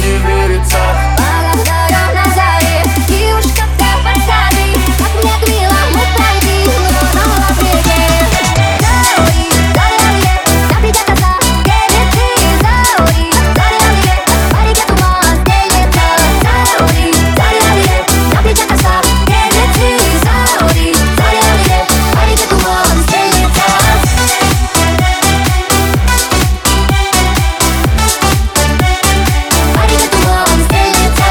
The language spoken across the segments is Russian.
не верится. Полагаю на заре, девушка ты подсади, как мне мило, мы пройди, но на лаприке. Заори, заори, на придя коса, девицы, заори, заори, парике туман стелется. Заори, заори, на придя коса, девицы, заори, заори, парике туман стелется. Парике туман стелется.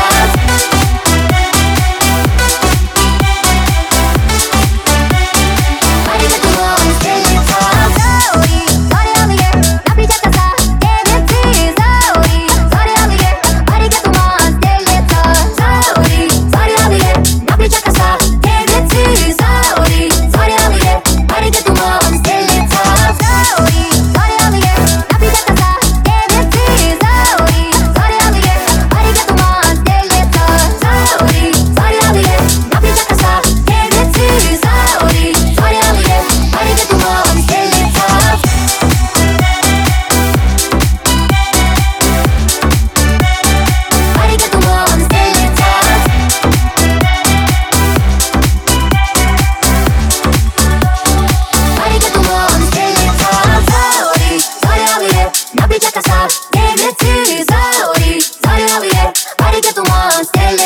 Парике туман стелется. Заори, заори, на придя коса, девицы, заори, заори, парике туман стелется. Заори, заори, на придя коса, девицы, заори, заори, парике туман стелется. Заори, заори, на придя коса, девицы, заори, заори, парике туман стелется. Заори, заори, на придя коса, девицы, заори, заори, парике туман стелется. Парике туман стелется. Парике туман стелется. Заори, заори, на придя коса, девицы, заори, заори, парике туман стелется.